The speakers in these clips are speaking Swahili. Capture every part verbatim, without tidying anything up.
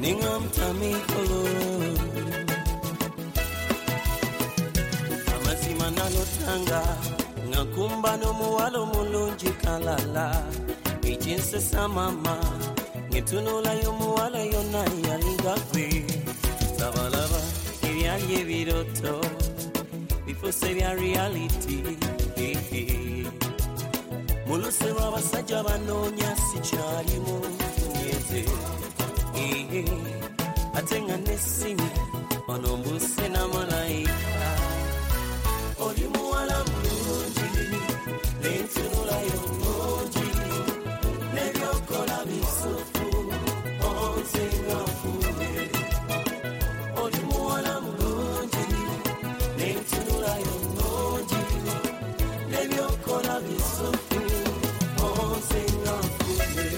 Ningam tamiko Amazima nalotanga Ngakumba no muwalo mulunji kalala Ijinse samama Ngetunula yo muwala yona yalingakwe Sabalaba Ibyalye biroto Before say we are reality hey, hey. Muluse wabasajja banonya sikyalimu nyeze hey, hey. Atenga nesimi onombuse na malaika Oli muwala mulungi Nentunula yo mulungi Nebyokola bisufu Onze ngafume Oli muwala mulungi Nentunula yo mulungi Nebyokola bisufu Onze ngafume.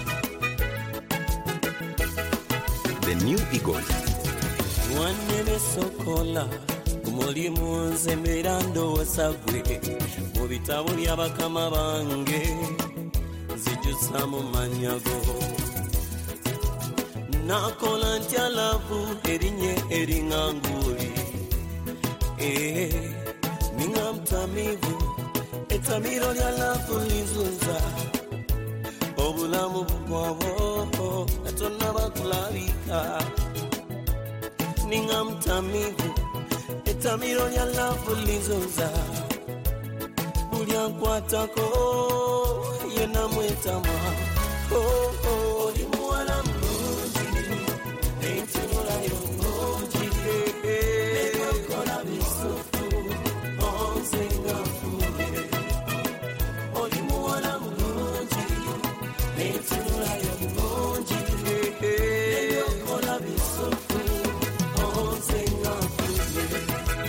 The New Eagles. Wanene sokola Mulimu nze mirando wasagwe Mu bitabo by'abakama bange Zijusa mu manyago Nakola ntya lavu erinye eringanguli Eh, ninga mtamivu Etamiro lya lavu lizunza Obulamu bwabo Natona bakulabika Ninga mtamivu Etamiro lya lavu lizunza Bulya nkwatako Yena mwetama Oh, oh, oli muwala mulungi Nentunula yo mulungi Nebyokola bisufu Onze ngafume Oli muwala mulungi Nentunula yo mulungi Nebyokola bisufu Onze ngafume.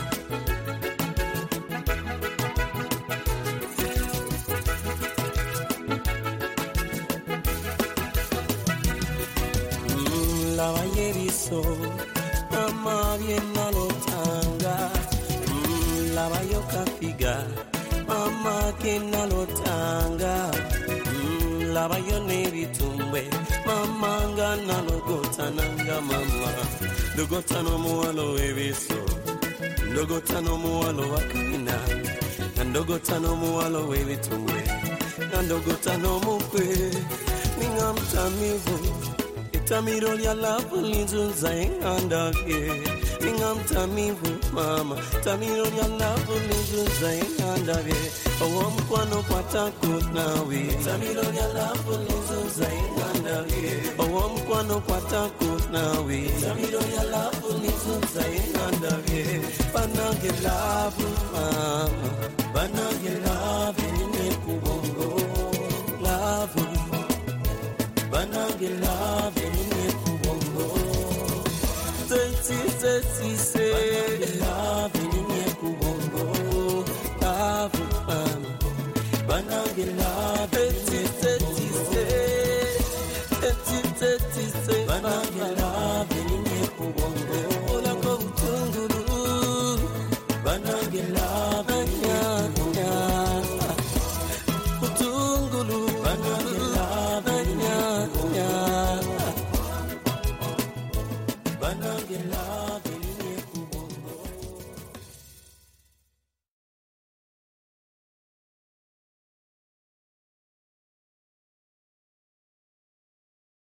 Lava yebiso Mama viena lotanga mm, Lava yoka figa Mama kena lotanga mm, Lava yone bitumwe Mama ngana logota nanga mama Logota no muwalo ebiso Logota no muwalo wakina Ndogota no muwalo webitumwe Ndogota no mukwe Ninga mtamivu Tamiro lya lavu linzunza engandavye Ninga mtamivu mama Tamiro lya lavu linzunza engandavye Owo mkwano kwatako nawe Tamiro lya lavu linzunza engandavye Owo mkwano kwatako nawe Tamiro lya lavu linzunza engandavye Banange lavu mama Banange lavu nine kubongo Lavu Banange love nine kubongo Teti teti se Banange love nine kubongo Love mama Banange love Teti teti se Teti teti se Banange love